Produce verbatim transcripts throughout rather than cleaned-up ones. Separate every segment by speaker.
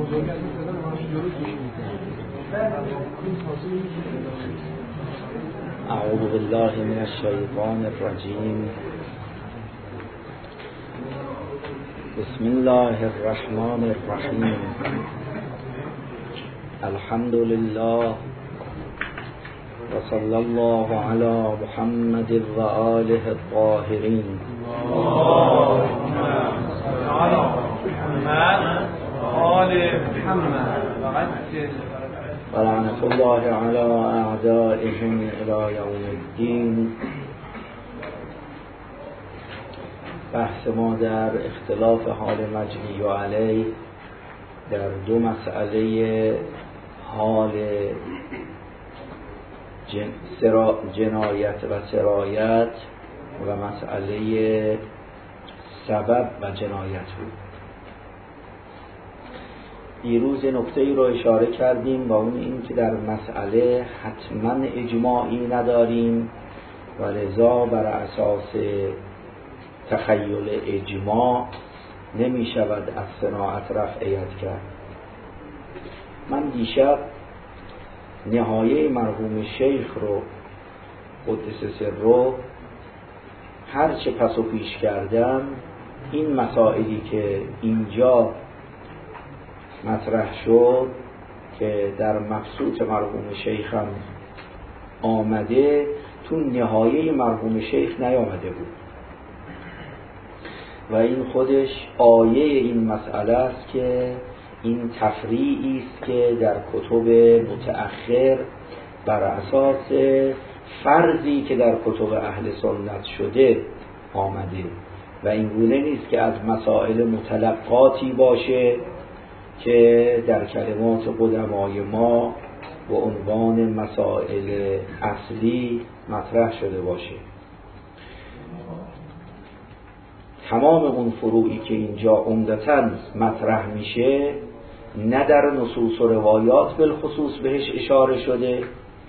Speaker 1: اعوذ بالله من الشیطان الرجیم. بسم الله الرحمن الرحیم. الحمد لله و صلی الله علی محمد و آله الطاهرین. و لعنة الله علی اعدائهم الی یوم الدین. بحث ما در اختلاف حال مجنی و علیه در دو مسئله حال جن... سرا... جنایت و سرایت و مسئله سبب و جنایت بود. دیروز نکته ای رو اشاره کردیم و اون این که در مسئله حتما اجماعی نداریم و لذا بر اساس تخیل اجماع نمی شود از صناعت رفعیت کرد. من دیشب نهایه مرحوم شیخ رو قدس سره هر چه پس و پیش کردم، این مسائلی که اینجا مطرح شد که در مبسوط مرحوم شیخ هم آمده، تو نهایه مرحوم شیخ نیامده بود و این خودش آیه این مسئله است که این تفریعی است که در کتب متأخر بر اساس فرضی که در کتب اهل سنت شده آمده و این گونه نیست که از مسائل متلقاتی باشه که در کلمات قدمای ما و عنوان مسائل اصلی مطرح شده باشه. تمام اون فروعی که اینجا عمدتاً مطرح میشه نه در نصوص و روایات بالخصوص بهش اشاره شده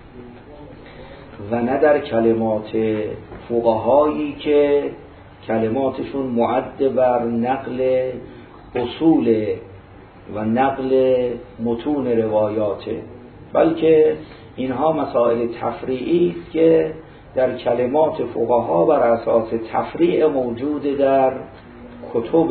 Speaker 1: و نه در کلمات فقهایی که کلماتشون معد بر نقل اصول و نقل متون روایاته، بلکه اینها مسائل تفریعی است که در کلمات فقها بر اساس تفریع موجود در کتب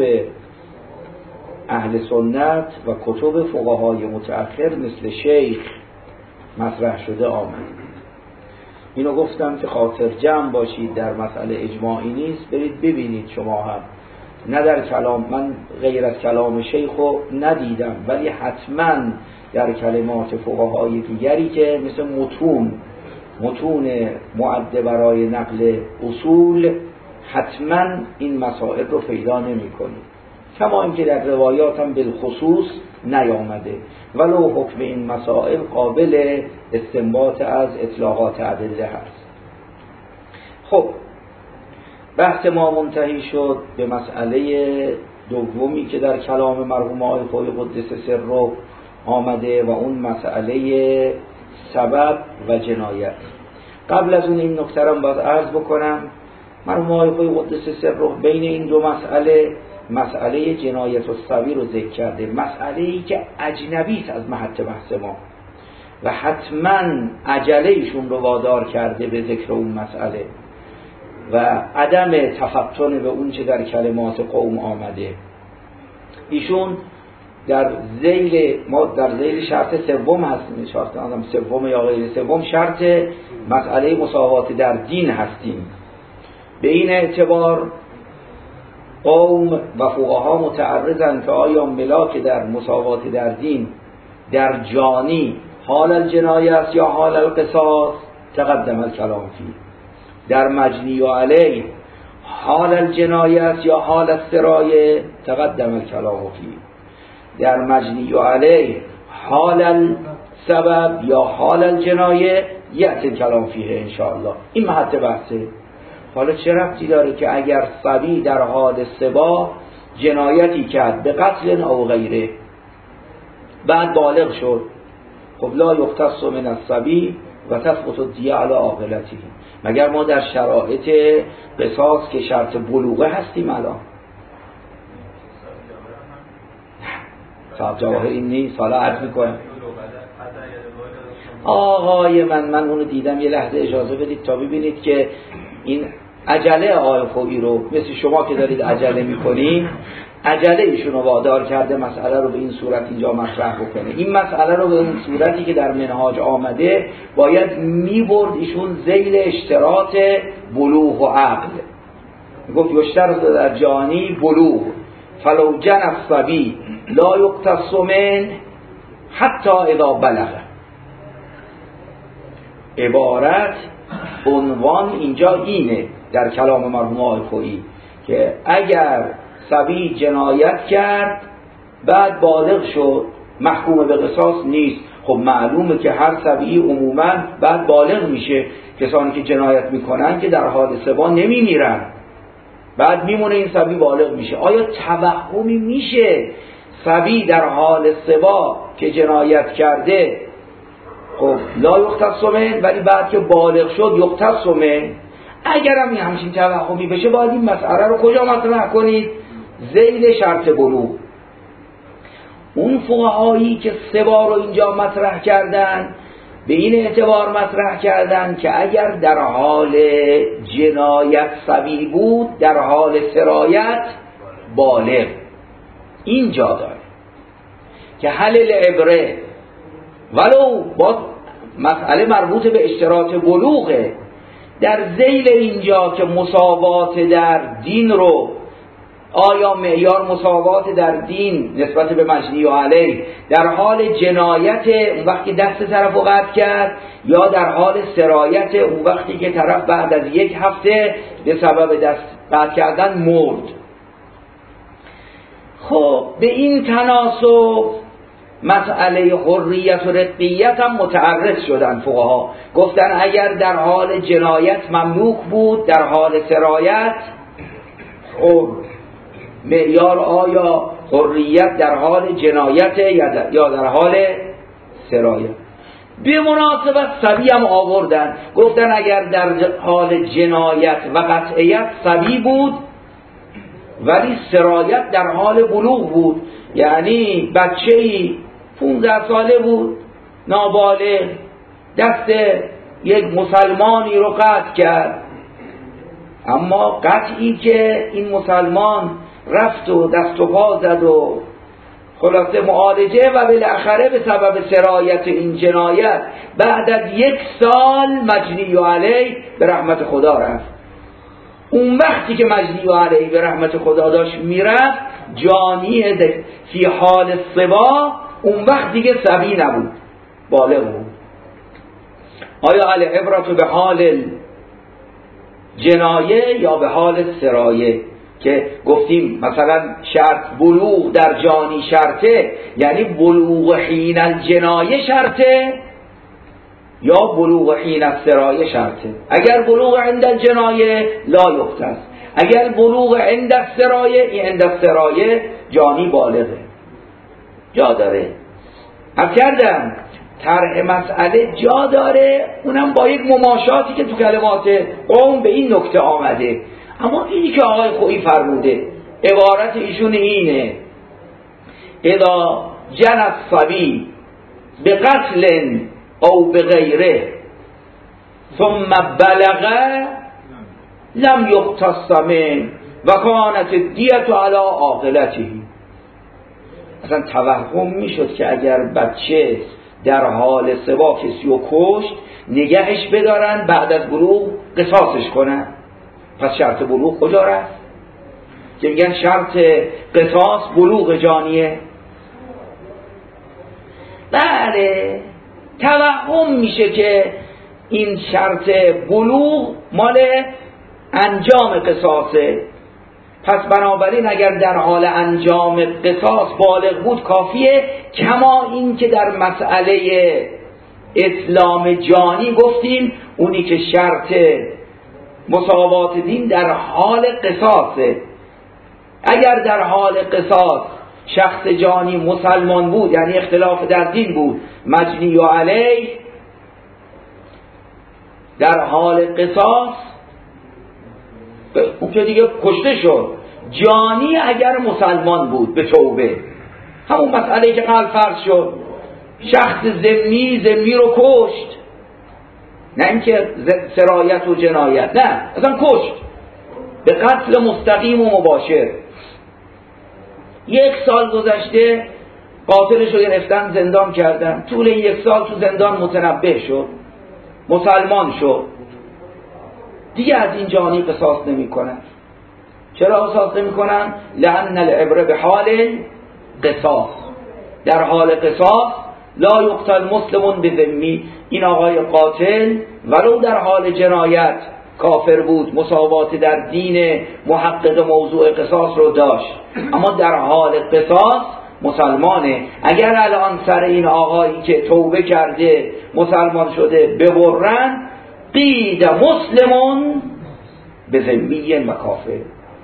Speaker 1: اهل سنت و کتب فقهای متأخر مثل شیخ مطرح شده آمد. اینو گفتم که خاطر جمع باشید، در مسئله اجماعی نیست. برید ببینید شما هم، نه در کلام من غیر از کلام شیخو ندیدم، ولی حتما در کلمات فقهای دیگری که مثل متون متون معد برای نقل اصول حتما این مسائل رو پیدا نمی کنید، کما اینکه در روایات هم بالخصوص نیامده، ولو حکم این مسائل قابل استنباط از اطلاقات ادله هست. خب بحث ما منتهی شد به مسئله دومی که در کلام مرحوم آقای خویی قدس سره آمده و اون مسئله سبب و جنایت. قبل از اون این نکته رو باید عرض بکنم، مرحوم آقای خویی قدس سره بین این دو مسئله مسئله جنایت الصبی رو ذکر کرده، مسئله‌ای که اجنبی است از محط بحث ما و حتما عجله ایشون رو وادار کرده به ذکر اون مسئله و عدم تفطن به اون چه در کلمات قوم آمده. ایشون در ذیل ما در ذیل شرط سوم هستیم، شرط آدم سوم یا غیر سوم، شرط مسئله مساوات در دین هستیم. به این اعتبار قوم و فقها متعرضند که آیا ملاک در مساوات در دین در جانی حال الجنایه است یا حال القصاص؟ تقدم الکلام فی. در مجنی و علیه حال الجنایه است یا حال السرایه؟ تقدم الکلام فی. در مجنی و علیه حال السبب یا حال الجنایه یأتی الکلام فیه انشاءالله. این محط بحثه. حالا چه ربطی داره که اگر صبی در حال سبا جنایتی کرد به قتل او غیره بعد بالغ شد، خب لا یختص من الصبی و تثبت الدیه علی عاقلته، مگر ما در شرایط قصاص که شرط بلوغه هستیم الان؟ صاحب جواهر این نیست، حالا عرض میکنم. آقای من من اونو دیدم، یه لحظه اجازه بدید تا ببینید که این عجله آقای خویی رو مثل شما که دارید عجله میکنید، عجله ایشون رو وادار کرده مسئله رو به این صورت اینجا مطرح بکنه. این مسئله رو به اون صورتی که در منهاج آمده باید میبرد ایشون ذیل اشتراط بلوغ و عقل. گفت یشترط در جانی بلوغ فلو جن الصبی لا یقتص من حتی اذا بلغ. عبارت عنوان اینجا اینه در کلام مرحوم آقای خویی که اگر صبی جنایت کرد بعد بالغ شد محکوم به قصاص نیست. خب معلومه که هر صبی عموما بعد بالغ میشه. کسانی که جنایت میکنن که در حال سبا نمیمیرن، بعد میمونه این صبی بالغ میشه. آیا توهمی میشه صبی در حال سبا که جنایت کرده خب لا یقتص من، ولی بعد که بالغ شد یقتص من؟ اگر هم همچین توهمی بشه باید این مسئله رو کجا مطرح کنید؟ ذیل شرط بلوغ. اون فقهایی که سبا رو اینجا مطرح کردن به این اعتبار مطرح کردن که اگر در حال جنایت صبی بود در حال سرایت بالغ. اینجا داره که حل العبره ولو با مسئله مربوط به اشتراط بلوغه، در ذیل اینجا که مساوات در دین رو، آیا معیار مساوات در دین نسبت به مجنی و علیه در حال جنایت اون وقتی دست طرف رو قطع کرد یا در حال سرایت اون وقتی که طرف بعد از یک هفته به سبب دست قطع کردن مرد؟ خب به این تناسب مسئله حریت و رقیت هم متعرض شدن فقها. گفتن اگر در حال جنایت مملوک بود در حال سرایت خب معیار آیا حریت در حال جنایت یا در حال سرایت؟ به مناسبت صبی هم آوردن، گفتن اگر در حال جنایت و قطعیت صبی بود ولی سرایت در حال بلوغ بود، یعنی بچه‌ای پونزده ساله بود نابالغ دست یک مسلمانی رو قطع کرد، اما قطعی که این مسلمان رفت و دست و پا زد و خلاصه معالجه و بالاخره به سبب سرایت این جنایت بعد از یک سال مجنی و علیه به رحمت خدا رفت. اون وقتی که مجنی و علیه به رحمت خدا داشت میرفت جانی فی حال صبا، اون وقت دیگه صبی نبود، بالغ بود. آیا العبرة به حال جنایه یا به حال سرایه؟ که گفتیم مثلا شرط بلوغ در جانی شرطه، یعنی بلوغ حین الجنایه شرطه یا بلوغ حین السرایه شرطه. اگر بلوغ عند الجنایه لا یقتص، اگر بلوغ عند السرایه، این عند السرایه جانی بالغه. جا داره هم کردم طرح مسئله جا داره، اونم با یک مماشاتی که تو کلمات قوم به این نکته آمده. اما اینی که آقای خویی فرموده عبارت ایشون اینه اذا جن الصبی بقتل او بغیره ثم بلغ لم یقتص من و کانت الدیة علی عاقلته. اصلا توهم میشد که اگر بچه در حال سبا کسی رو کشت نگهش بدارن بعد از بلوغ قصاصش کنن. پس شرط بلوغ کجا رفت؟ که میگن شرط قصاص بلوغ جانیه. بله توهم میشه که این شرط بلوغ مال انجام قصاصه، پس بنابراین اگر در حال انجام قصاص بالغ بود کافیه. کما این که در مسئله اسلام جانی گفتیم اونی که شرط مساوات دین در حال قصاصه. اگر در حال قصاص شخص جانی مسلمان بود یعنی اختلاف در دین بود مجنی و علیه، در حال قصاص اون که دیگه کشته شد. جانی اگر مسلمان بود به توبه همون مسئله که قبل فرض شد، شخص ذمی ذمی رو کشت، نه اینکه سرایت و جنایت، نه اصلا کشت به قتل مستقیم و مباشر. یک سال گذشته قاتلش رو گرفتن زندان کردن، طول این یک سال تو زندان متنبه شد، مسلمان شد، دیگه از این جانی قصاص نمی کنن. چرا قصاص نمی کنن؟ لأن العبره به حال قصاص، در حال قصاص لا یقتل مسلمون به ذمی. این آقای قاتل ولو در حال جنایت کافر بود، مساوات در دین محقق موضوع قصاص رو داشت، اما در حال قصاص مسلمانه. اگر الان سر این آقایی که توبه کرده مسلمان شده ببرن، قید مسلمون به ذمی و کافر.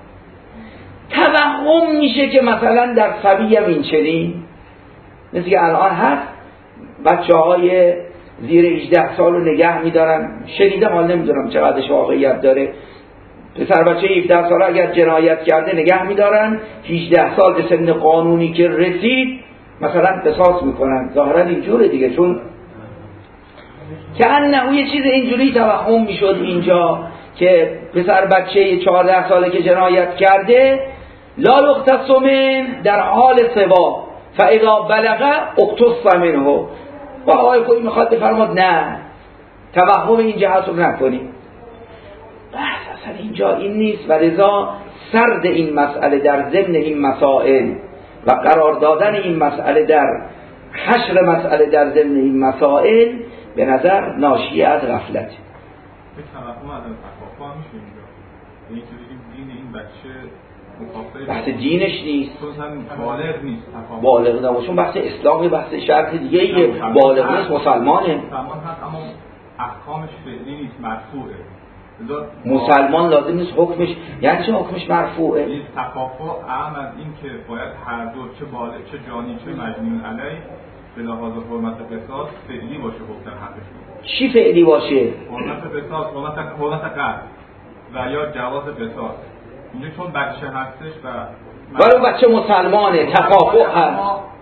Speaker 1: توهم میشه که مثلا در صبی هم این چنین، مثل که الان هست بچه های زیر هجده سال رو نگه میدارن، شنیدم حال نمیدونم چقدرش واقعیت داره، پسر بچه هفده ساله اگر جنایت کرده نگه میدارن، هجده سال به سن قانونی که رسید مثلا قصاص میکنن. ظاهرا اینجوره دیگه، چون که انه یه چیز اینجوری توهم میشد اینجا که پسر بچه چهارده ساله که جنایت کرده لا یقتص من در حال سوا فاذا بلغ اقتص منه. و آقای خویی میخواد بفرماد نه، توهم این جهت رو نکنیم، بحث اصلا اینجا این نیست. و لذا سرد این مسئله در ضمن این مسائل و قرار دادن این مسئله در حشر مسئله در ضمن این مسائل به نظر ناشی از غفلت.
Speaker 2: به توهم از تفاهم میشه اینجا، یعنی که بگیم دین این بچه
Speaker 1: بحث دینش نیست،
Speaker 2: بالغ نیست،
Speaker 1: بالغ نباشون بحث اسلامی، بحث شرط دیگه ایه، بالغ نیست، مسلمانه،
Speaker 2: مسلمان هست اما احکامش فعلی نیست، مرفوعه.
Speaker 1: مسلمان لازم نیست حکمش، یعنی چه حکمش مرفوعه؟
Speaker 2: این تکافؤ اعم از این که باید هر دو چه بالغ چه جانی چه مجنون علیه به لحاظ حرمت قصاص فعلی باشه حکم در حقشون.
Speaker 1: چی فعلی باشه؟
Speaker 2: حرمت قصاص، حرمت حرمت قتل و یا جواز قصاص. اینجا چون بچه هستش و
Speaker 1: ولی بچه مسلمانه، تکافؤ هست.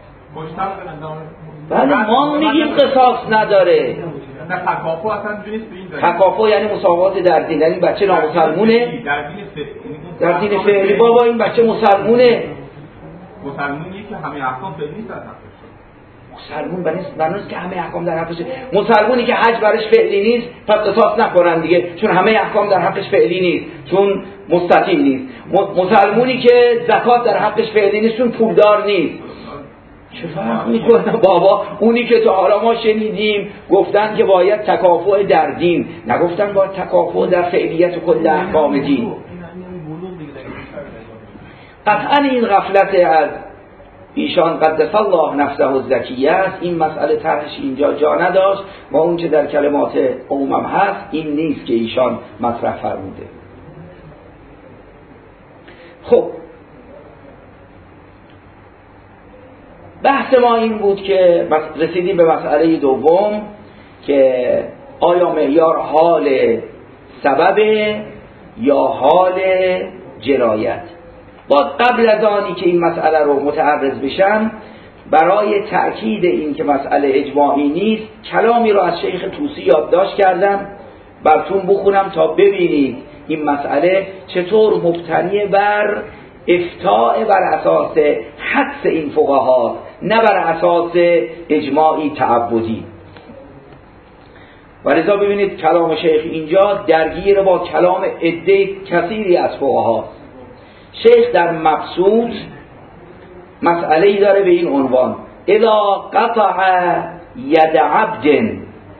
Speaker 1: ولی ما میگیم قصاص نداره.
Speaker 2: نه تکافؤ اصلا نیست به این دلیل.
Speaker 1: تکافؤ یعنی مساوات در دین، یعنی بچه نامسلمونه
Speaker 2: در دین فعلی.
Speaker 1: در دین فعلی بابا این بچه مسلمونه.
Speaker 2: مسلمونی که همه احکام فعلی نیست در حقش.
Speaker 1: مسلمون بنیست بنوست که همه احکام در حقشه. مسلمونی که حج برش فعلی نیست پس قصاص نکنن دیگه، چون همه احکام در حقش فعلی نیست، چون مستطیع نیست. مسلمونی که زکات در حقش فعلی نیست، چون پولدار نیست. چه فرق میکنه بابا؟ اونی که تا حالا ما شنیدیم گفتن که باید تکافؤ در دین، نگفتن باید تکافؤ در فعلیت کل احکام دین. قطعا این غفلت از ایشان قدس الله نفسه الزکیه است. این مسئله طرحش اینجا جا نداشت و اون چه در کلمات عموم هست این نیست که ایشان مطرح فرموده. خب بحث ما این بود که رسیدیم به مسئله دوم که آیا معیار حال سبب یا حال جنایت. باز قبل از آنی که این مسئله رو متعرض بشم، برای تأکید این که مسئله اجماعی نیست کلامی رو از شیخ طوسی یادداشت کردم براتون بخونم تا ببینید این مسئله چطور مبتنی بر افتاء بر اساس حدس این فقها، نه بر اساس اجماعی تعبدی. و لذا ببینید کلام شیخ اینجا درگیر با کلام عده کثیری از فقها. شیخ در مبسوط مسئله‌ای داره به این عنوان: اذا قطع ید عبد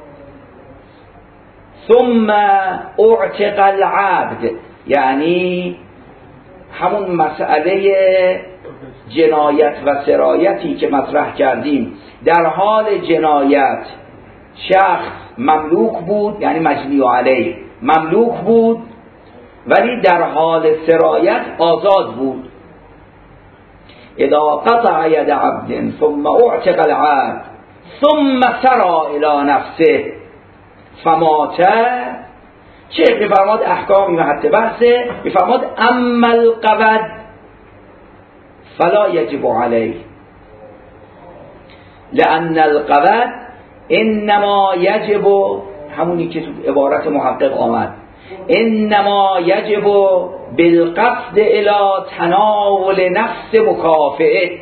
Speaker 1: ثم اعتق العبد، یعنی همون مسئله جنایت و سرایتی که مطرح کردیم. در حال جنایت شخص مملوک بود، یعنی مجنی علیه مملوک بود، ولی در حال سرایت آزاد بود. اذا قطع ید عبد ثم اعتق العبد ثم سرى الى نفسه فمات. چه میفرماد؟ احکامی و حد بحثه. میفرماد اما القبض فلا یجب علیه، لأن القود انما یجب، همونی که تو عبارت محقق آمد، انما یجب بالقصد الى تناول نفس مکافئه،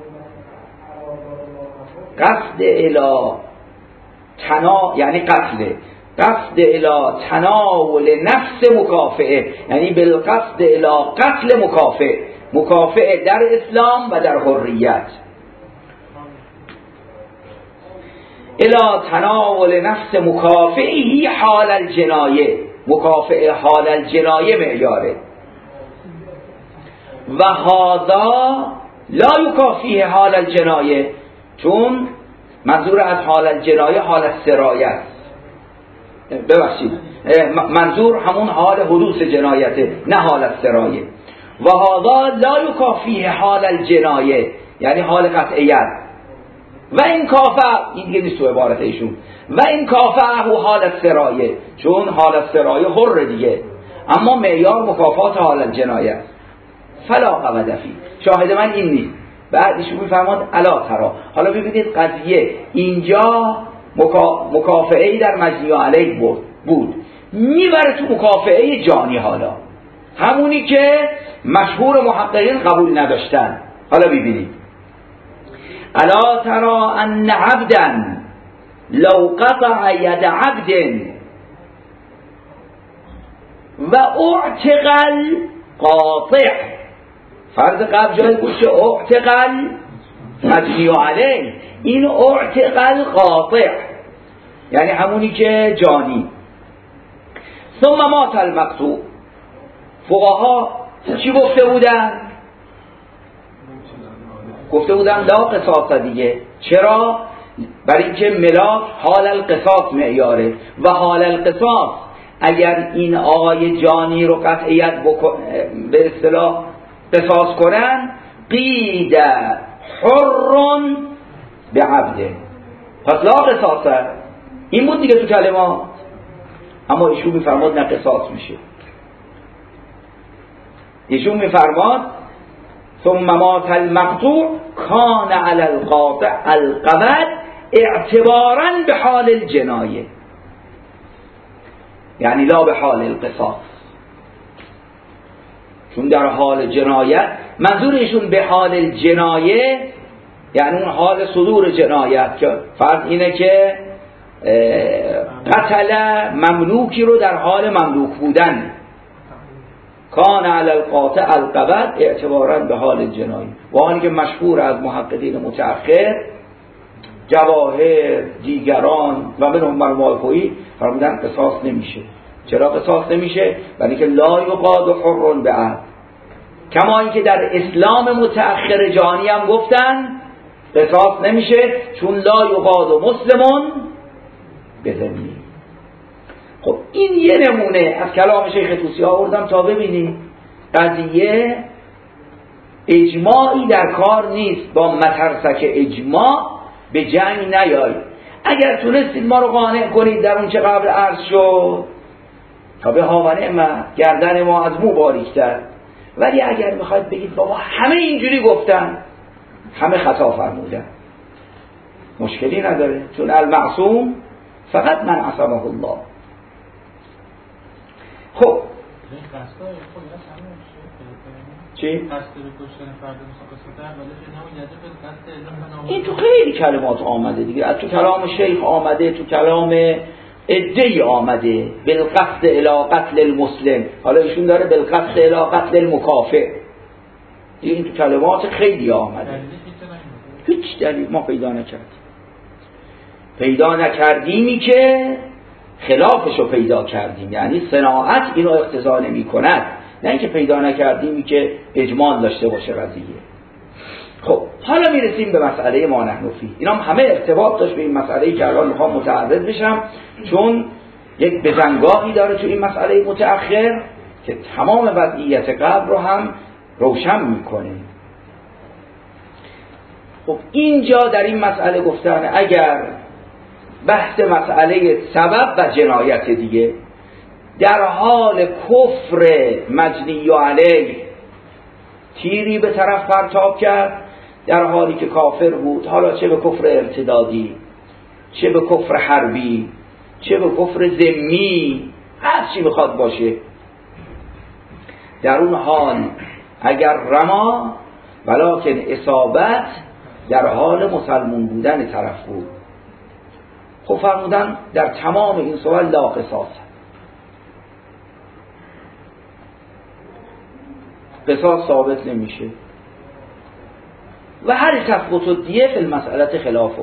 Speaker 1: قصد الى تنا یعنی قتل، قصد الى تناول نفس مکافئه، یعنی بالقصد الى قتل مکافئ، مکافئ در اسلام و در حریت، الى تناول نفس مکافئه حال الجنایه، مکافئ حال الجنایه معیاره. و هذا لا یکافیه حال الجنایه، چون منظور از حال الجنایه حال السرایه است، ببخشید منظور همون حال حدوث جنایته نه حال السرایه. و هذا لا یکافیه حال الجنایه یعنی حال قطعیت. و این کافه، این دیگه نیست تو عبارت ایشون، و این کافه هو حال السرایه، چون حال السرایه حر دیگه، اما معیار مکافات حال الجنایه. فلا قود فی، شاهد من این نیست. بعد ایشون میفرماد الا ترا، حالا ببینید قضیه اینجا مکا... مکافئه‌ای در مجنی علیه بود بود میبره تو مکافئه جانی، حالا همونی که مشهور محققین قبول نداشتن. حالا ببینید الا ترا ان عبدا لو قطع ید عبد و اعتقل قاطع، فرض قبل جای گوشه اعتقل مجنی علیه، این اعتقل قاطع یعنی همونی که جانی. ثم مات المقطوع، فقها چی گفته بودن؟ گفته بودن لا قصاص دیگه. چرا؟ برای اینکه ملاک حال القصاص معیاره و حال القصاص اگر این آقای جانی رو قطعیت به اصطلاح قصاص کنن، قید حر به عبده، پس لا قصاصه، این بود دیگه تو کلمات. اما ایشون میفرماد نه قصاص میشه. ایشون میفرماد ثم مات المقطوع کان علی القاطع القود اعتبارا به حال الجنایه، یعنی لا به حال القصاص، چون در حال جنایت منظور ایشون به حال الجنایه یعنی اون حال صدور جنایت، که فرض اینه که قتل مملوکی رو در حال مملوک بودن، کان علی القاطع القود اعتبارا به حال الجنایه. و آنی که مشهور از محققین متأخر جواهر دیگران و من عمر مالکویی فرمودن قصاص نمیشه. چرا قصاص نمیشه؟ برای که لا یقاد حر به عبد، کما اینکه در اسلام متأخر جانی هم گفتن قصاص نمیشه، چون لا یقاد مسلمون بذمی. خب این یه نمونه از کلام شیخ طوسی آوردم تا ببینید قضیه اجماعی در کار نیست، با مترسک اجماع به جنگ نیایید. اگر تونستید ما رو قانع کنید در اون چه قبل عرض شد تا به ها و نعمت، گردن ما از مو باریک‌تر، ولی اگر میخواید بگید بابا همه اینجوری گفتن، همه خطا فرمودن، مشکلی نداره، چون المعصوم فقط من عصمه الله. خب چی؟ این تو خیلی کلمات آمده دیگه، تو کلام شیخ آمده، تو کلام ادعی آمده بالقصد الی قتل المسلم، حالا ایشون داره بالقصد الی قتل المکافئ، این تو کلمات خیلی آمده. هیچ دلیل ما پیدا نکردیم، پیدا نکردیمی که خلافشو پیدا کردیم، یعنی صناعت اینو اقتضا نمی کند، نه اینکه پیدا نکردیمی که اجمال داشته باشه قضیه. خب حالا میرسیم به مسئله ما نحن فیه. اینا هم همه ارتباط داشت به این مسئله‌ای که الان میخوام متعرض بشم، چون یک بزنگاهی داره تو این مسئله متأخر که تمام وضعیت قبل رو هم روشن میکنه. خب اینجا در این مسئله گفتن اگر بحث مسئله سبب و جنایت دیگه، در حال کفر مجنی علیه تیری به طرف پرتاب کرد، در حالی که کافر بود، حالا چه به کفر ارتدادی، چه به کفر حربی، چه به کفر ذمی، هر چی بخواد باشه، در اون حال اگر رما ولکن اصابت در حال مسلمان بودن طرف بود. خب فرمودن در تمام این سوال لا قصاص، قصاص ثابت نمیشه و هر تثبت الدیه فی المسئله خلافه،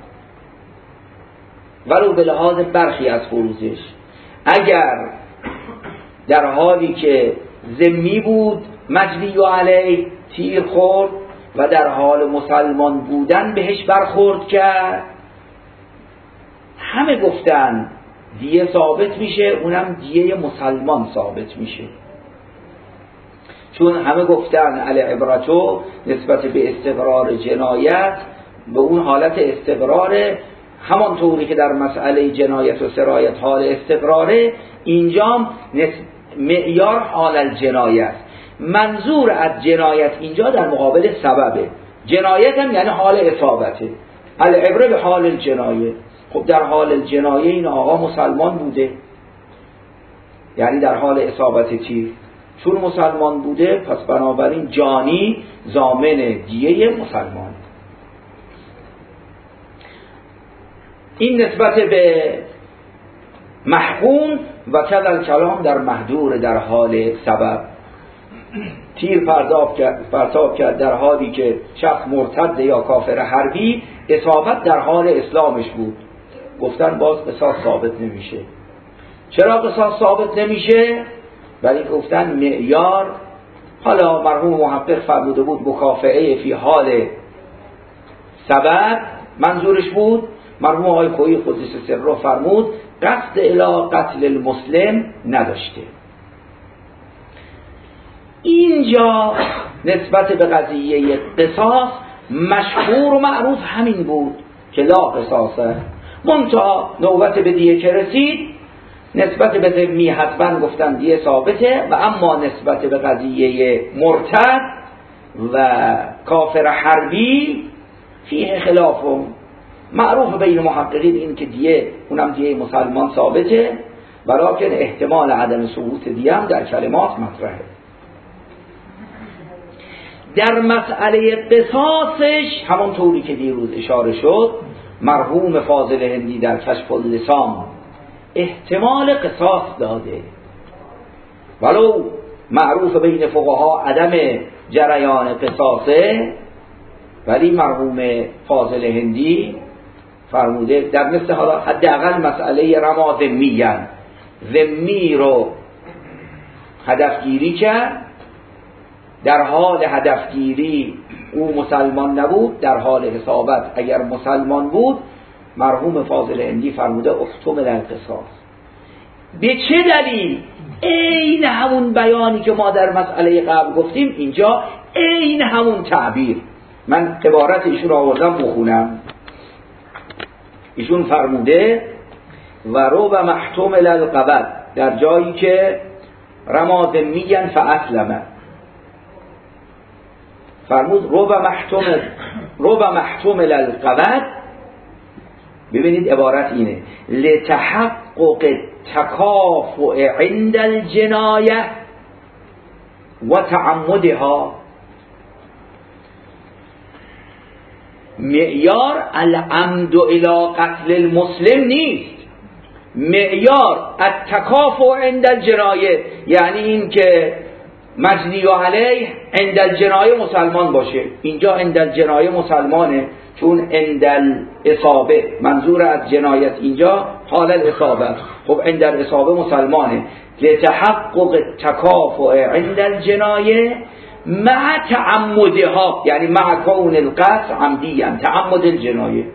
Speaker 1: ولو به لحاظ برخی از فروزش. اگر در حالی که ذمی بود مجنی علیه تیر خورد و در حال مسلمان بودن بهش برخورد کرد، همه گفتن دیه ثابت میشه، اونم دیه مسلمان ثابت میشه، چون همه گفتن العبرتو نسبت به استقرار جنایت به اون حالت استقرار، همانطوری که در مسئله جنایت و سرایت حال استقراره، اینجا معیار حال الجنایت. منظور از جنایت اینجا در مقابل سببه، جنایت هم یعنی حال اصابته، العبره به حال الجنایه. خب در حال الجنایه این آقا مسلمان بوده، یعنی در حال اصابت تیر، چون مسلمان بوده پس بنابراین جانی ضامن دیه مسلمان. این نسبت به محکوم و کذل کلام در محظور در حال سبب. تیر پرتاب کرد پرتاب کرد در حالی که شخص مرتد یا کافر حربی، اصابت در حال اسلامش بود، گفتن باز قصاص ثابت نمیشه. چرا قصاص ثابت نمیشه؟ ولی گفتن معیار، حالا مرحوم محقق فرموده بود مکافعه فی حال سبب منظورش بود، مرحوم آقای خویی قدس سره فرمود قصد الی قتل المسلم نداشته. اینجا نسبت به قضیه قصاص مشهور و معروف همین بود که لا قصاصه، منتها نوبت به دیه که رسید نسبت به ذمی حتما گفتن دیه ثابته، و اما نسبت به قضیه مرتد و کافر حربی فیه خلافم، معروف بین محققین این که دیه اونم دیه مسلمان ثابته، ولیکن احتمال عدم ثبوت دیه هم در کلمات مطرحه. در مسئله قصاصش همونطوری که دیروز اشاره شد، مرحوم فاضل هندی در کشف اللسان احتمال قصاص داده، ولو معروف بین فقها عدم جریان قصاصه، ولی مرحوم فاضل هندی فرموده در مثل حالا حداقل مسئله رما ذمیان، ذمی رو هدفگیری کرد، در حال هدفگیری او مسلمان نبود، در حال اصابت اگر مسلمان بود، مرحوم فاضل هندی فرموده احتمل القصاص. به چه دلیل؟ عین همون بیانی که ما در مسئله قبل گفتیم، اینجا عین همون تعبیر. من عبارت ایشون رو آوردم بخونم. ایشون فرموده و رو و محتمل القبض، در جایی که رما ذمیاً فاسلمه، فرمود رو و محتمل رو و محتمل القبض. ببینید عبارت اینه: لتحقق تکافؤ عند الجنایه و تعمدها. معیار العمد الی قتل المسلم نیست، معیار التکافؤ عند الجنایه، یعنی این که مجنی علیه عند الجنایه مسلمان باشه. اینجا عند الجنایه مسلمانه، چون عند الاصابه منظور از جنایت اینجا حال الاصابه. خب عند الاصابه مسلمانه. لتحقق تکافؤ عند الجنایه مع تعمدها، یعنی مع کون القتل عمدیاً، تعمد الجنایه.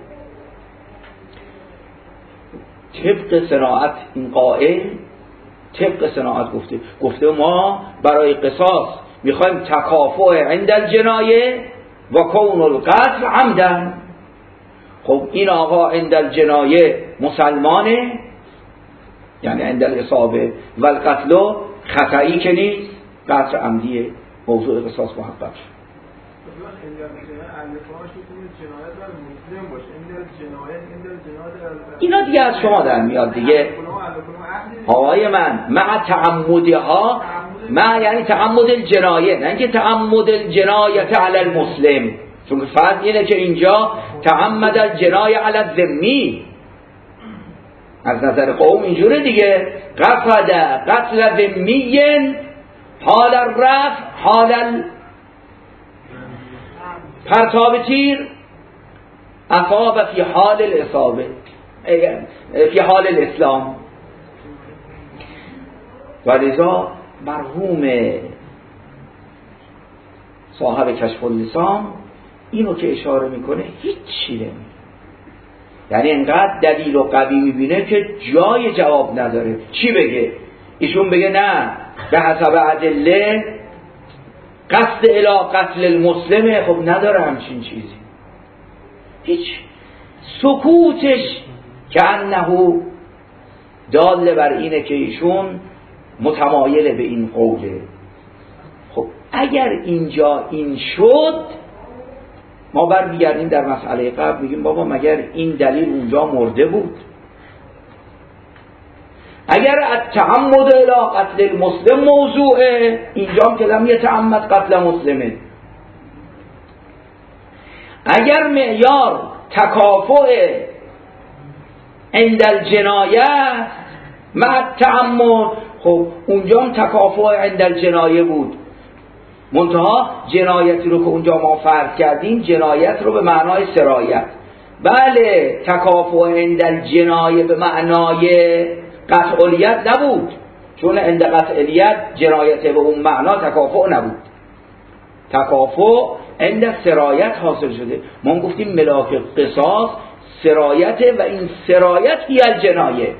Speaker 1: طبق صناعت این قائل، طبق صناعت گفته گفته ما برای قصاص میخوایم تکافؤ عند الجنایه و کون القتل عمدن. خب این آقا عند الجنایه مسلمانه، یعنی عند الاصابه، و القتل خطایی که نیست، قتل عمدیه، موضوع قصاص محقق شد. اینا دیگه از شما در میاد دیگه آقای من. مع تعمدها، مع یعنی تعمد الجنایه، نه اینکه تعمد الجنایت علی المسلم، چون فرض اینه که اینجا تعمد الجنایه علی الذمی، از نظر قوم اینجوره دیگه. قصد قتل ذمی حال الرفع حال پرتاب تیر، اصاب فی حال الاصابه فی حال الاسلام. و لذا مرحوم صاحب کشف اللسان اینو که اشاره میکنه هیچی نمیگه، یعنی انقدر دلیل و قوی میبینه که جای جواب نداره. چی بگه؟ ایشون بگه نه به حسب ادله قصد الی قتل المسلمه، خب نداره همچین چیزی. هیچ سکوتش که انه دال بر اینه که ایشون متمایل به این قوله. خب اگر اینجا این شد، ما برمیگردیم در مسئله قبل میگیم بابا مگر این دلیل اونجا مرده بود؟ اگر التعمد الی قتل المسلم موضوعه، اینجا هم که لم یتعمد قتل مسلمه. اگر معیار تکافؤ عند الجنایه مع التعمد، خب اونجا هم تکافؤ عند الجنایه بود، منتها جنایتی رو که اونجا ما فرض کردیم جنایت رو به معنای سرایت. بله تکافؤ عند الجنایه به معنای قطعیت نبود، چون عند قطعیت جنایت به اون معنا تکافؤ نبود، تکافؤ عند سرایت حاصل شده. ما گفتیم ملاک قصاص سرایته و این سرایت هی الجنایه.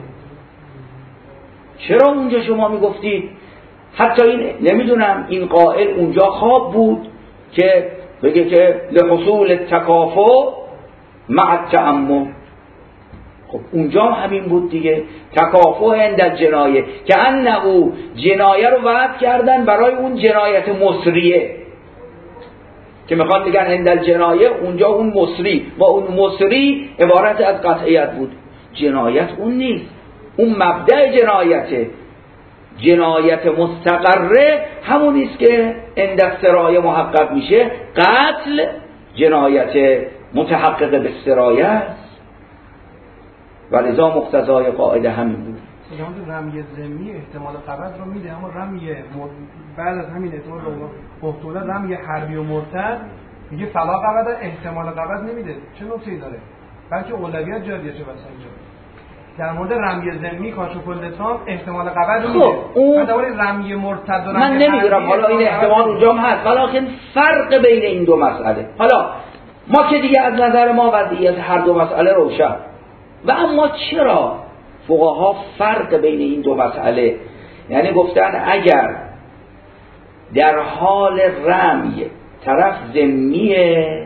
Speaker 1: چرا اونجا شما میگفتید حتی این نمیدونم این قائل اونجا خواب بود که بگه که لحصول تکافؤ مع التعمد؟ خب اونجا همین بود دیگه، تکافؤ عند الجنایه، که انه او جنایه رو وعد کردن برای اون جنایت مصریه که میخوان بگن عند الجنایه، اونجا اون مصری و اون مصری عبارت از قطعیت بود. جنایت اون نیست، اون مبدأ جنایته. جنایت مستقره همون نیست که عند السرایه محقق میشه. قتل جنایت متحقق به سرایه است و لذا مقتضای قاعده همین بود.
Speaker 3: یعنی رمی ذمی احتمال قبض رو میده، اما رمی بعد از همین احتمال محتمل رمی حربی و مرتد میگه فلا قبض، احتمال قبض نمیده. چه نکته‌ای داره؟ بلکه اولویت جاریه. چه بسا اینجا در مورد رمی ذمی کاشف اللسان احتمال قبض رو میده.
Speaker 1: اون
Speaker 3: درباره رمی مرتد و رمی
Speaker 1: من نمیدونم، حالا این احتمال اونجا هم هست، ولی فرق بین این دو مسئله. حالا ما که دیگه از نظر ما وضعیت هر دو مسئله روشن، و اما چرا فقها فرق بین این دو مسئله، یعنی گفتن اگر در حال رمی طرف ذمیه،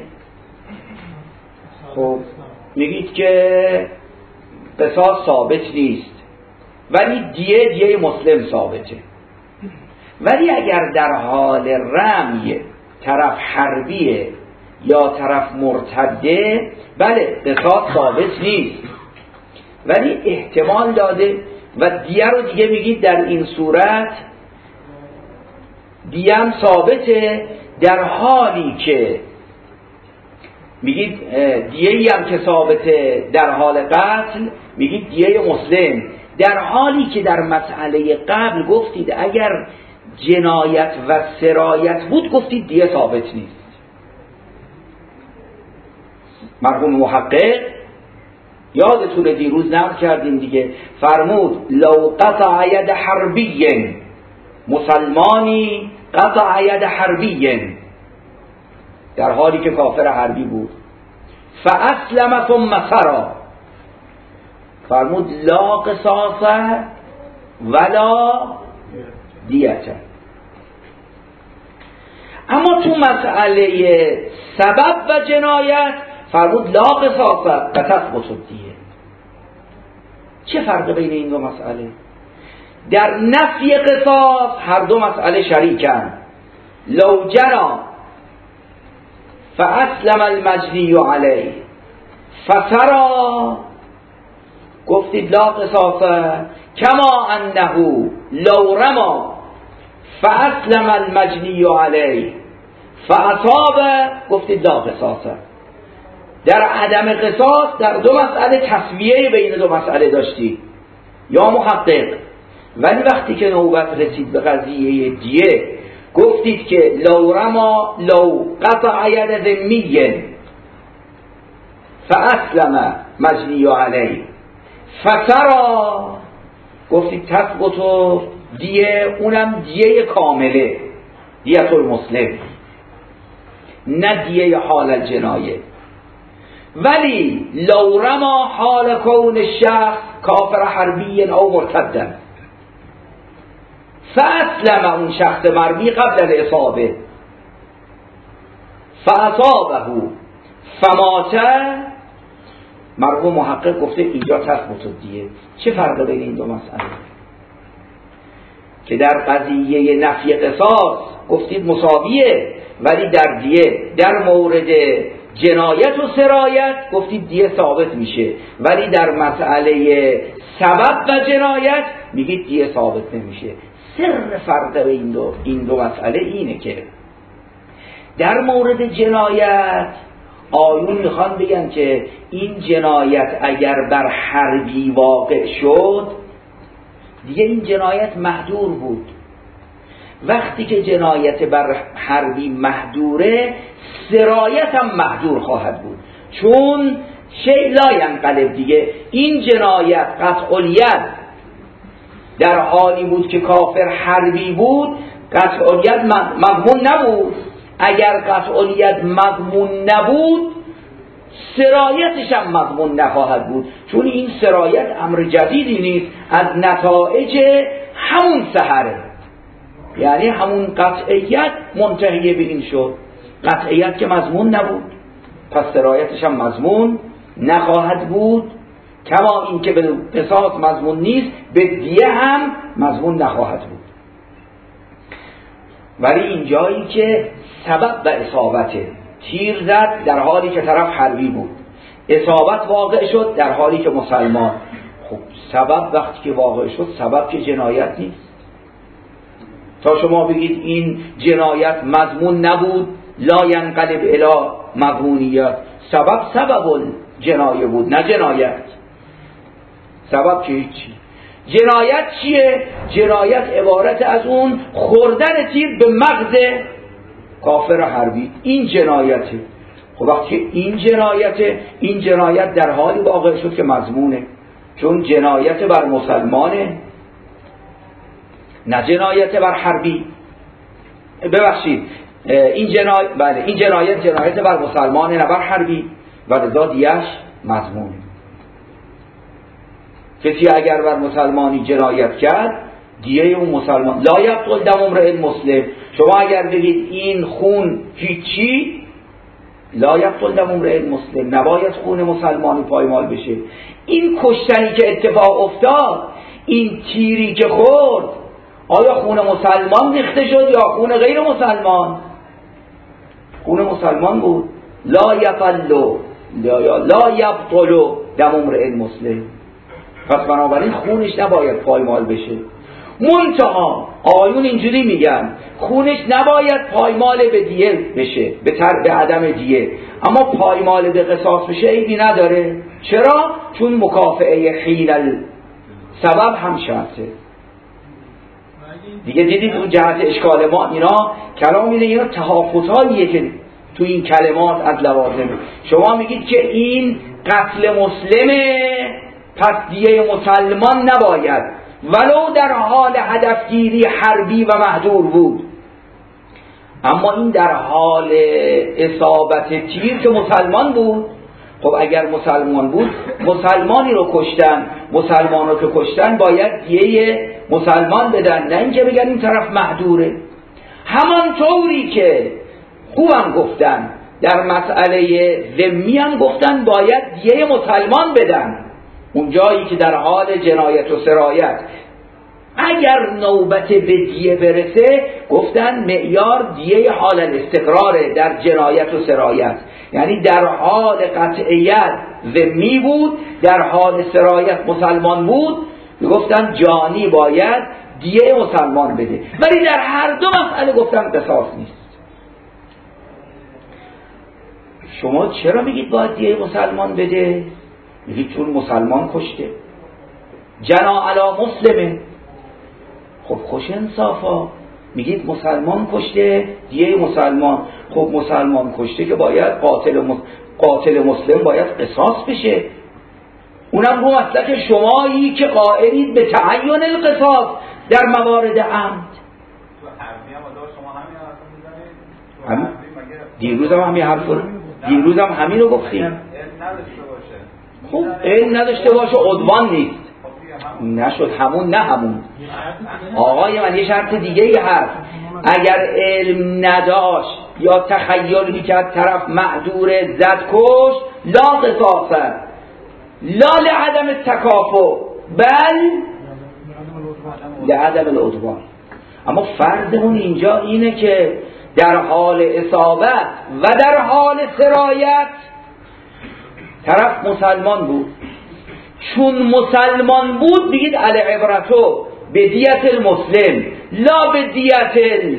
Speaker 1: خب میگید که قصاص ثابت نیست ولی دیه دیه مسلم ثابته. ولی اگر در حال رمی طرف حربیه یا طرف مرتده، بله قصاص ثابت نیست ولی احتمال داده و دیه رو دیگه میگید در این صورت دیه هم ثابته، در حالی که میگید دیه‌ای هم که ثابته در حال قتل میگید دیه مسلم، در حالی که در مسئله قبل گفتید اگر جنایت و سرایت بود گفتید دیه ثابت نیست. مرحوم محقق یادتون دیروز نقل کردیم دیگه، فرمود لو قطع ید حربی، مسلمانی قطع ید حربی، در حالی که کافر حربی بود، فاسلم ثم سرا، فرمود لا قصاص ولا دیته. اما تو مسئله سبب و جنایت فرمود لا قصاص و تثبت الدیه. چه فرق بین این دو مسئله؟ در نفی قصاص هر دو مسئله شریکن. لو جنا فاسلم المجنی علیه فسرا، گفتید لا قصاصه کما انه لو رما فاسلم المجنی علیه فاصاب، گفتید لا قصاصه. در عدم قصاص در دو مسئله تسویه بین دو مسئله داشتی یا محقق، ولی وقتی که نوبت رسید به قضیه دیه گفتید که لو رما لو قطع ید ذمیه فاسلم مجنی علیه فسرا، گفتید تثبت دیه، اونم دیه کامله، دیه المسلم، نه دیه حال الجنایه. ولی لو رما حال کون الشخص کافر حربی او مرتدن فاسلم، اون شخص مرمی قبل الاصابه فاصابه فماته، مرحوم محقق گفته اینجا تثبت دیه. چه فرق بین این دو مسئله؟ که در قضیه نفی قصاص گفتید مساویه، ولی در دیه در مورد جنایت و سرایت گفتید دیه ثابت میشه، ولی در مسئله سبب و جنایت میگید دیه ثابت نمیشه. سر فرق بین دو این دو مسئله اینه که در مورد جنایت آیون میخوان بگن که این جنایت اگر بر حربی واقع شد دیگه این جنایت محدور بود. وقتی که جنایت بر حربی محدوره سرایت هم محدور خواهد بود، چون شیء لا ینقلب دیگه. این جنایت قطع الید در حالی بود که کافر حربی بود، قطع الید مضمون نبود. اگر قطع الید مضمون نبود سرایتش هم مضمون نخواهد بود، چون این سرایت امر جدیدی نیست، از نتایج همون سحره، یعنی همون قطعیت منتهی به این شد. قطعیت که مضمون نبود پس سرایتش هم مضمون نخواهد بود، کما این که به قصاص مضمون نیست به دیه هم مضمون نخواهد بود. ولی این جایی که سبب و اصابته، تیر زد در حالی که طرف حربی بود، اصابت واقع شد در حالی که مسلمان. خب سبب وقتی که واقع شد سبب که جنایت نیست. تا شما بگید این جنایت مضمون نبود لا ینقلب الی مضمونیت، سبب سبب جنایه بود نه جنایت. سبب که هیچی. جنایت چیه؟ جنایت عبارت از اون خوردن تیر به مغز کافر حربی، این جنایته. خب وقتی این جنایته، این جنایت در حالی واقع شد که مضمونه، چون جنایت بر مسلمانه نه جنایت بر حربی. ببخشید این جنایت، بله این جنایت جنایت بر مسلمانه نه بر حربی و لذا دیش مضمونه. کسی اگر بر مسلمانی جنایت کرد دیه اون مسلمان لا یبطل دم امرئ مسلم. شما اگر بگید این خون هیچی، لا یبطل دم امرئ مسلم، نباید خون مسلمانی پایمال بشه. این کشتنی که اتفاق افتاد، این تیری که خورد، آیا خون مسلمان ریخته شد یا خون غیر مسلمان؟ خون مسلمان بود. لا یبطل لا یبطل دم امرئ مسلم، پس بنابراین خونش نباید پایمال بشه. منتها آیون اینجوری میگن خونش نباید پایمال به دیه بشه، به تر به عدم دیه، اما پایمال به قصاص بشه عیبی نداره. چرا؟ چون مکافئه حیل سبب هم شرطه. دیگه دیدید اون جهت اشکال ما اینا کلام میده، اینا تحافظهاییه که تو این کلمات از لوازم. شما میگید که این قتل مسلمه پس دیه مسلمان نباید، ولو در حال هدفگیری حربی و محدور بود. اما این در حال اصابت تیر که مسلمان بود. خب اگر مسلمان بود مسلمانی رو کشتن، مسلمان رو که کشتن باید دیه مسلمان بدن، نه اینکه بگن این طرف محدوره. همان طوری که خوبم گفتن در مسئله ذمی هم گفتن باید دیه مسلمان بدن. اون جایی که در حال جنایت و سرایت اگر نوبت به دیه برسه گفتن معیار دیه حال الاستقراره در جنایت و سرایت، یعنی در حال قطعیت ذمی بود، در حال سرایت مسلمان بود، گفتن جانی باید دیه مسلمان بده. ولی در هر دو مسئله گفتن قصاص نیست. شما چرا میگید باید دیه مسلمان بده؟ میگید چون مسلمان کشته، جنا علی مسلمه. خب خوش انصافا میگید مسلمان کشته دیه مسلمان، خب مسلمان کشته که باید قاتل مس... قاتل مسلم باید قصاص بشه. اونم رو مسلک شمایی که قائلید به تعین القصاص در موارد عمد. هم دیروز هم همین حرف رو دیروز هم همین رو گفتیم. خب علم نداشته باشه عدوان نیست. نشد همون نه همون. آقای من یه شرط دیگه ای هست، اگر علم نداشت یا تخیل میکرد طرف معذور زد کش، لا قصاصه لا لعدم التکافؤ بل لعدم العدوان. اما فرضمون اینجا اینه که در حال اصابت و در حال سرایت طرف مسلمان بود. چون مسلمان بود بگید العبرتو به دیت المسلم لا به دیت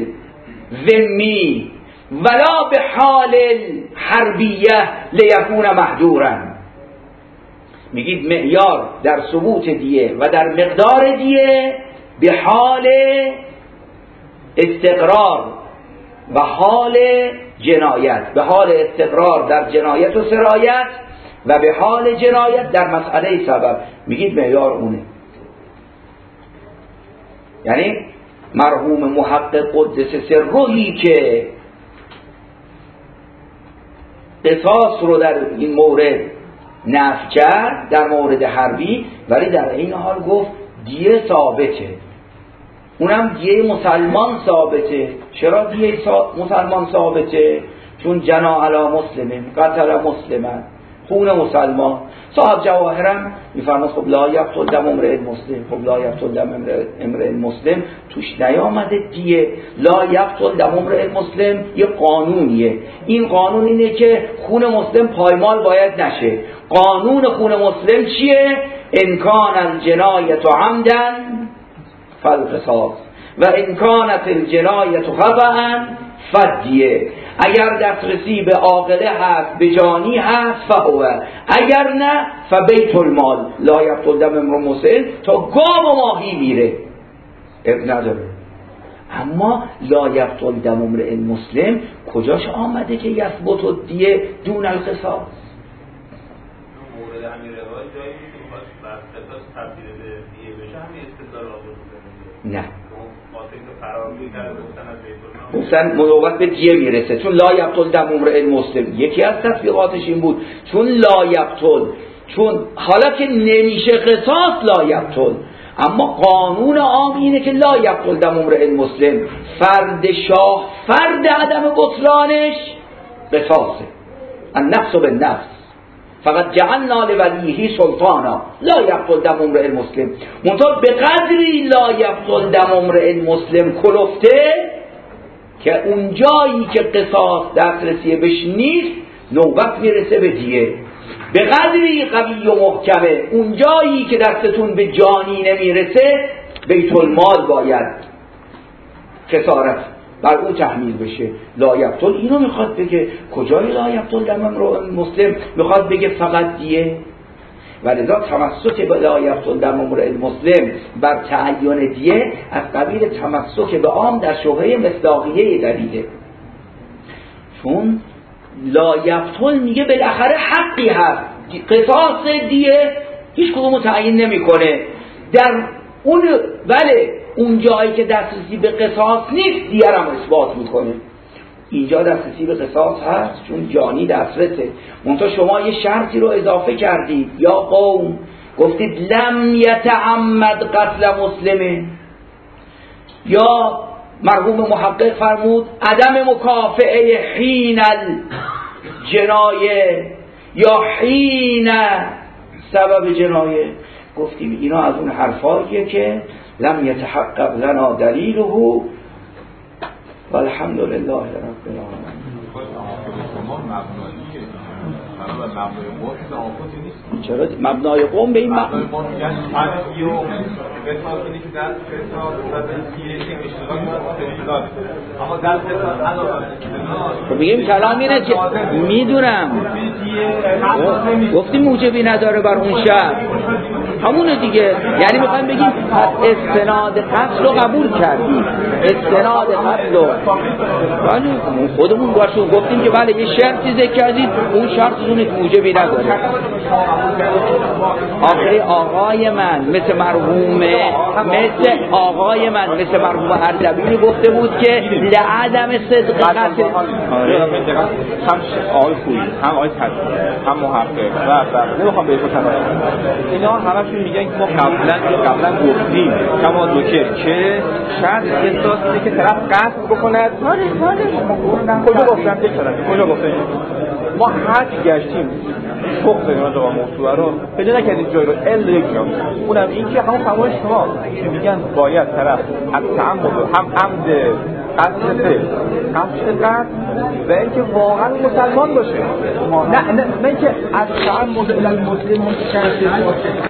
Speaker 1: الذمی ولا به حال حربیه لیکون محذورا. میگید معیار در ثبوت دیه و در مقدار دیه به حال استقرار و حال جنایت، به حال استقرار در جنایت و سرایت و به حال جنایت در مسئله سبب، میگید معیار اونه. یعنی مرحوم محقق قدس سرهی که قصاص رو در این مورد نفی کرد در مورد حربی، ولی در این حال گفت دیه ثابته، اونم دیه مسلمان ثابته. چرا دیه مسلمان ثابته؟ چون جنا علی مسلمین قتل مسلمان، خون مسلمان. صاحب جواهرم میفرماد خب لا یقتل دم امرئ مسلم، خب لا یقتل دم امرئ مسلم توش نیامده دیه. لا یقتل دم امرئ مسلم یه قانونیه، این قانون اینه که خون مسلم پایمال باید نشه. قانون خون مسلم چیه؟ ان کان الجنایة عمدا فالقصاص و ان کانت الجنایة خطأ فدیه. اگر دسترسی به عاقله هست، به جانی هست، فهو، اگر نه فبیت المال لا یقتل دم امرئ مسلم، تا گاو و ماهی میره اب نداره. اما لا یقتل دم امرئ مسلم کجاش آمده که یثبت الدیه دون القصاص؟
Speaker 4: مورد همین روایت جایی که میخواد بر قصاص تبدیل به دیه بشه همین استدلال آورده.
Speaker 1: نه
Speaker 4: گفتن
Speaker 1: نوبت به دیه میرسه چون لا یقتل دم امرئ مسلم. یکی از تطبیقاتش این بود چون لا یقتل، چون حالا که نمیشه قصاص لا یقتل، اما قانون عام اینه که لا یقتل دم امرئ مسلم، فرد شاه فرد عدم بطلانش قصاصه. النفس بالنفس فقط جعلنا لولیه سلطانا لا یقتل دم امرئ مسلم. منتها به قدری لا یقتل دم امرئ مسلم کلفته که اون جایی که قصاص دسترسی بهش نیست نوبت میرسه به دیه. به قدری قوی و محکمه اون جایی که دستتون به جانی نمیرسه بیت المال باید کسارت بر او تحمیل بشه. لا یقتل اینو میخواد بگه. کجای لا یقتل دم امرئ مسلم؟ میخواد بگه فقط دیه. ولذا تمسک به لا یقتل دم امرئ مسلم بر تعین دیه از قبیل تمسک به عام در شبهه مصداقیه دلیله. چون لا یقتل میگه بالاخره حقی هست، قصاص دیه هیچ کدومو تعیین نمیکنه در اون، ولی اون جایی که دسترسی به قصاص نیست دیگه هم اثبات میکنه. اینجا دسترسی به قصاص هست چون جانی دسترسه. منتها شما یه شرطی رو اضافه کردید یا قوم، گفتید لم یتعمد قتل مسلم، یا مرحوم محقق فرمود عدم مکافئه حین الجنایه یا حین سبب جنایه. گفتیم اینا از اون حرفاییه که لم یتحقق لنا دلیله والحمد لله رب العالمین. چرا مبنای قوم به این معنی میگیم کلام اینه که میدونم گفتیم موجبی نداره بر اون شرط همونه دیگه، یعنی میخوایم بگیم استناد قتل رو قبول کردیم، استناد قتل رو ولی خودمون باشون گفتیم که بله یه شرطی ذکر کردید، اون شرطتونه که موجبی نداره. آخه آقای من مثل مرحوم مثل آقای من مثل مرحوم اردبیلی گفته بود که لعدم صدق قتل.
Speaker 5: هم آقای خویی هم آقای تدبیر هم محقق و و نمیخوام بهش بکنم اینا همشون میگن که ما قبلا قبلا گفتیم کما دوکر که شرط احساس اینه که طرف قصد بکند. کجا گفتن کجا گفتن ما هر چی گشتیم فوق زدیم از آقا موضوع رو پیدا نکردیم جای رو ال یک جا، اونم این که همون فرمای شما که میگن باید طرف از تعمد هم عمد قصد فعل قصد قصد و اینکه واقعا مسلمان باشه، نه نه نه اینکه از تعمد الى المسلم متشدد باشه.